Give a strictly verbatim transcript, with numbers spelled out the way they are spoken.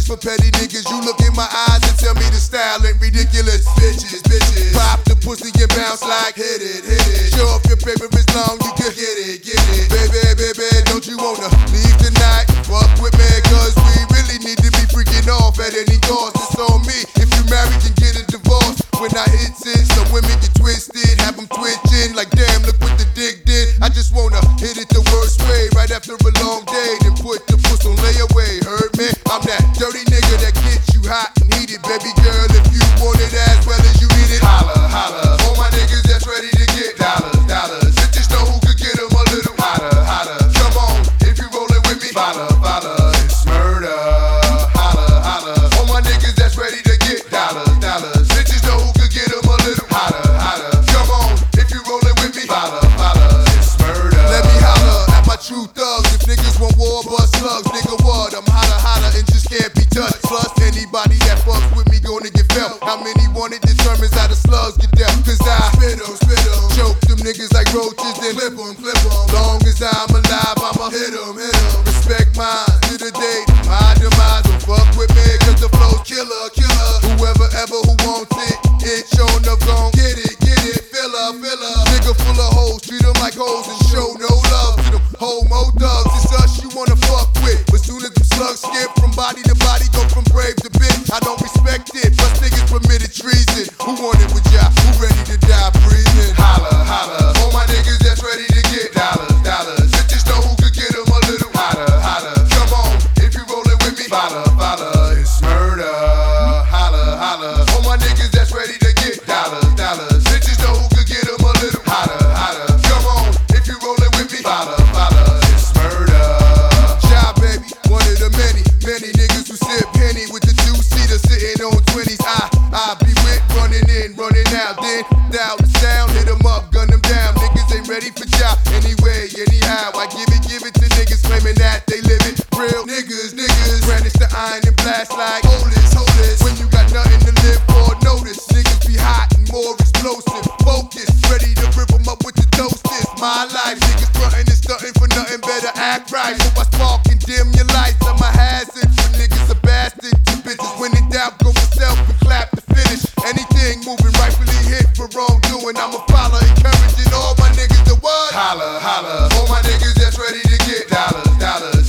bitches for petty niggas. You look in my eyes and tell me the style ain't ridiculous. Bitches, bitches, pop the pussy and bounce like hit it, hit it. Show off your paper is long, you can get it, get it. Baby, baby, don't you wanna leave tonight? Fuck with me, cause we really need to be freaking off at any cost. It's on me. If you married, then get a divorce. When I hit it, some women get twisted, have them twitching like damn, look what the dick did. I just wanna hit it the worst way, right after a long day, then put the puss on layaway. Heard me? I'm that dirty nigga that gets you hot and heated, baby girl. If you want it as well as you need it, holla, holla. All my niggas that's ready to get dollars, dollars. Bitches know who could get them a little hotter, hotter. Come on, if you rollin' with me, follow, follow. It's murder, holla, holla. All my niggas that's ready to get dollars, dollars. Bitches know who could get them a little hotter, hotter. Come on, if you rollin' with me, follow, follow. It's murder. Let me holler at my true thugs. If niggas want war, bust slugs, nigga what? I'm hotter, hotter and just can't be touched. Plus anybody that fucks with me gonna get felt. How many want it determines how the slugs get dealt. Cause I spit 'em, spit 'em, choke them niggas like roaches, then flip 'em, flip 'em. Long as I'm alive, I'ma hit 'em, hit 'em. Respect mine to the day, my demise. Don't fuck with me, cause the flow's killer, killer. Whoever ever who wants it, it's shown up, gon' get it, get it. Filler, filler. Nigga full of hoes, treat 'em like hoes and show no love to them homo thugs. It's us you wanna fuck with. But soon as them slugs skip from body to body, go from brave to bitch, I don't respect it. Plus niggas permitted treason. Who want it with y'all? Who ready to die breathing? Holla, holla. All my niggas that's ready to get dollars, dollars. Bitches know who could get them a little hotter, hotter. Come on, if you rollin' with me, follow, follow. It's murder, holla, holla. All my niggas that's ready to get dollars, dollars. Bitches know who could get them a little hotter, hotter. Come on, if you rollin' with me, follow, follow. It's murder. Job baby, one of the many, many niggas who sip penny with the two-seater sitting on twenties. I, I be with running in, running out, then dial the sound, hit 'em up, gun 'em down. Niggas ain't ready for job anyway, anyhow. I give it, give it to niggas claiming that they live it. Real niggas, niggas, brandish the iron and blast like hold this, hold this. When you got nothing to live for, notice niggas be hot and more explosive. Focus, ready to rip 'em up with the toasters. My life, niggas frontin' and stuntin' for nothing, better act right. So I spark and dim your lights. I'm a hazard for niggas, a bastard to bitches. When in doubt, go for self and clap the finish. Anything moving rightfully hit for wrongdoing, I'm a follow, encouraging all my niggas to what? Holla, holla. All my niggas that's ready to get dollars, dollars.